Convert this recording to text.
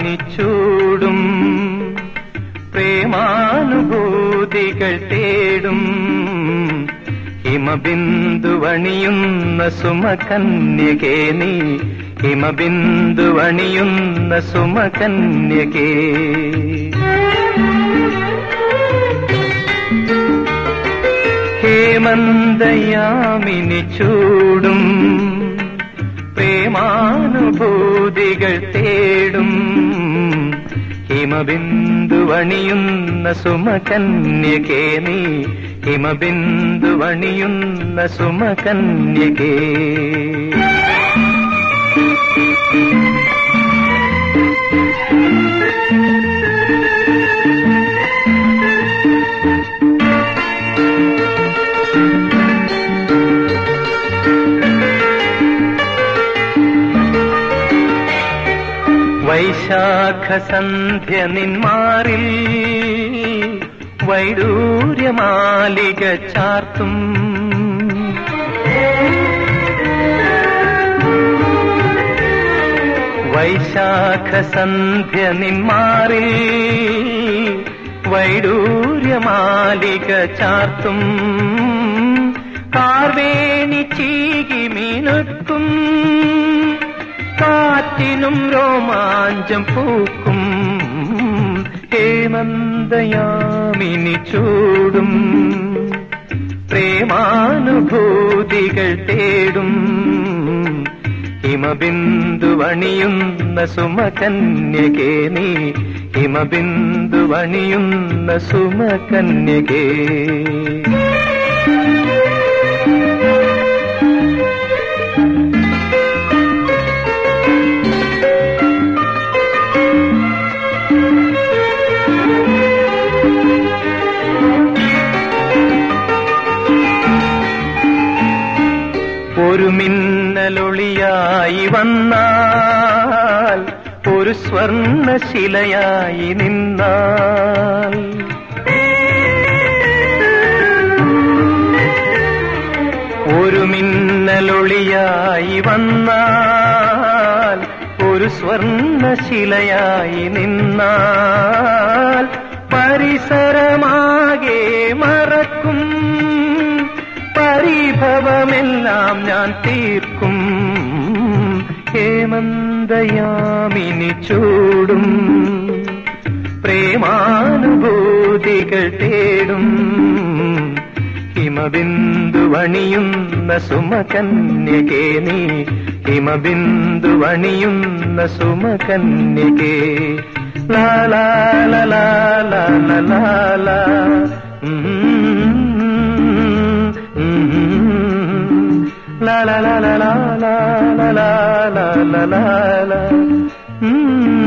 ചൂടും പ്രേമാനുഭൂതികൾ തേടും ഹിമബിന്ദുവണിയുന്ന സുമകന്യകേ നീ ഹിമബിന്ദുവണിയുന്ന സുമകന്യകേ ഹേമന്തയാമിനി ചൂടും പ്രേമാനുഭൂതികൾ തേടും ഹിമബിന്ദുവണിയുന്ന സുമകന്യകേ നീ ഹിമബിന്ദുവണിയുന്ന സുമകന്യകേ വൈശാഖസന്ധ്യ നിന്മാറിൽ വൈഡൂര്യമാലിക ചാർത്തും വൈശാഖസന്ധ്യ നിന്മാറിൽ വൈഡൂര്യമാലിക ചാർത്തും കാർവേണി ചീകി മിനുക്കും കാറ്റിനും രോമാഞ്ചം പൂക്കും ഹേമന്തയാമിനി ചൂടും പ്രേമാനുഭൂതികൾ തേടും ഹിമബിന്ദുവണിയുന്ന സുമകന്യകേ നീ ഹിമബിന്ദുവണിയുന്ന സുമകന്യകേ ഒരു മിന്നലൊളിയായി വന്നാൽ ഒരു സ്വർണ്ണശിലയായി നിന്നാൽ ഒരു മിന്നലൊളിയായി വന്നാൽ ഒരു സ്വർണ്ണശിലയായി നിന്നാൽ പരിസരമാകെ മറക്കും പരിഭവമെല്ലാം ഞാൻ തീർക്കും ഹേമന്തയാമിനി ചൂടും പ്രേമാനുഭൂതികൾ തേടും ഹിമബിന്ദുവണിയുന്ന സുമകന്യകേ നീ ഹിമബിന്ദുവണിയുന്ന സുമകന്യകേ ലാ ലാ ലാ ലാ ലാ ലാ ലാ la la la la la la la la la la la